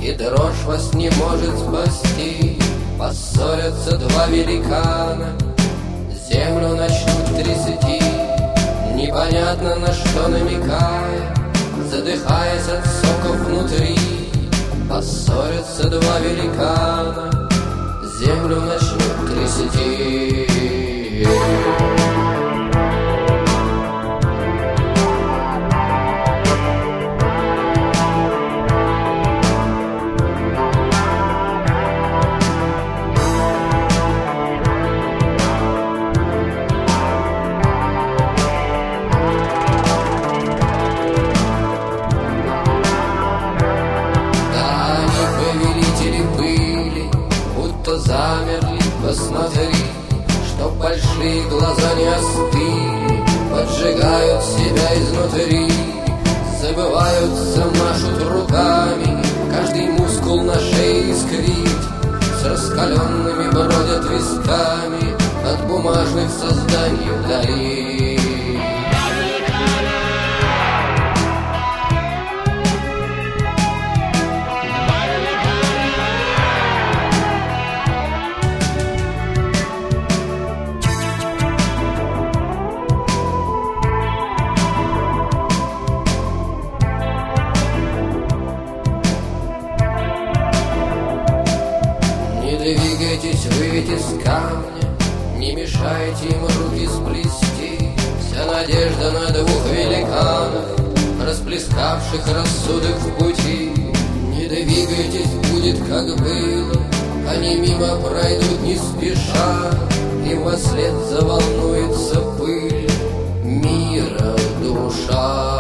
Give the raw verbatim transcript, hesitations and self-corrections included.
и дрожь вас не может спасти. Поссорятся два великана, землю начнут трясти, непонятно на что намекая, задыхаясь от соков внутри. Поссорятся два великана, землю начнут трясти. Замерли, посмотри, чтоб большие глаза не остыли, поджигают себя изнутри, забываются, машут руками, каждый мускул на шее искрит, с раскаленными бродят висками от бумажных созданий вдали. Двигайтесь вы ведь из камня, не мешайте им руки сплести. Вся надежда на двух великанов, расплескавших рассудок в пути. Не двигайтесь, будет как было, они мимо пройдут не спеша, им во след заволнуется пыль мира душа.